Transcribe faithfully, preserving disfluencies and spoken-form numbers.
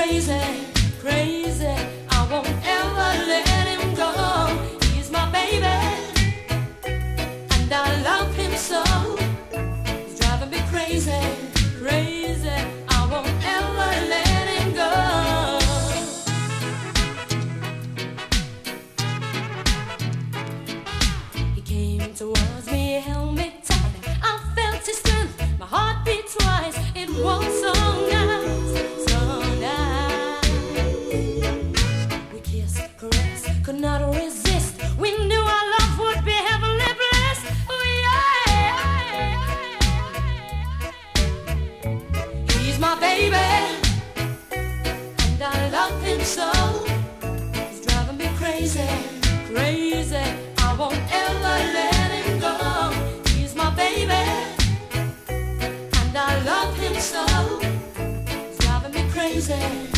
crazy, crazy. I won't ever let him go. He's my baby, and I love him so. He's driving me crazy, crazy. I won't ever let him go. He came towards me, held me tight. I felt his strength, my heart beat twice. It was so nice, so nice. We kissed, caressed, could not resist. We knew our love would be heavenly blessed. Oh yeah. He's my baby, and I love him so. He's driving me crazy, crazy. I won't ever let him go. He's my baby, and I love him so. He's driving me crazy.